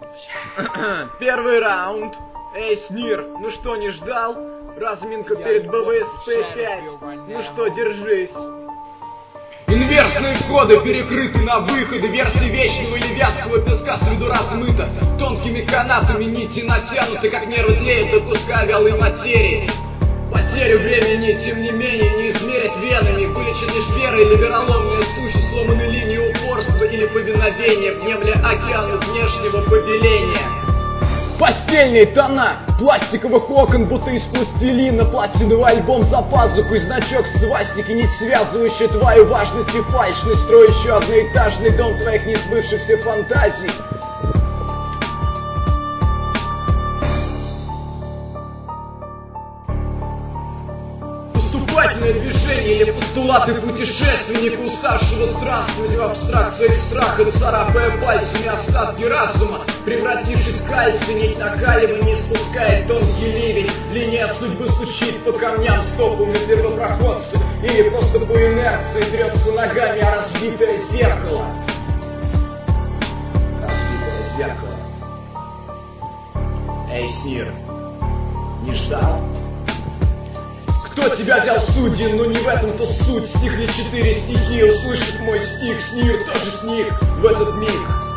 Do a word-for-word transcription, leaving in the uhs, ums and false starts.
Первый раунд. Эй, Снир, ну что, не ждал? Разминка перед бэ вэ эс пэ пять. Ну что, держись. Инверсные входы перекрыты на выходы. Версии вечного или вязкого песка с виду размыта. Тонкими канатами нити натянуты, как нервы тлеют до куска вялой материи. Потерю времени, тем не менее, не измерить венами. Вылечит лишь вера или вероломная сущность, сломанной линии упорства или повиновения, внемля океану внешнего повеления. Постельные тона пластиковых окон, будто из пластилина. Платиновый альбом за пазухой, значок свастики, нить связывающая твою важность и фальшность, строящую одноэтажный дом твоих несбывшихся фантазий. Поступательное движение или постулаты путешественника, уставшего странствовать в абстракциях страха, царапая пальцами остатки разума, превратившись в кальций, нить накаливания спускает тонкий ливень. Линия судьбы стучит по камням стопами первопроходца, или просто по инерции трется ногами о разбитое зеркало. Разбитое зеркало. Эй, Снир, не ждал? Кто тебя взял судьи, но не в этом-то суть. Стихли четыре стихи, услышит мой стих. Снир тоже сник в этот миг.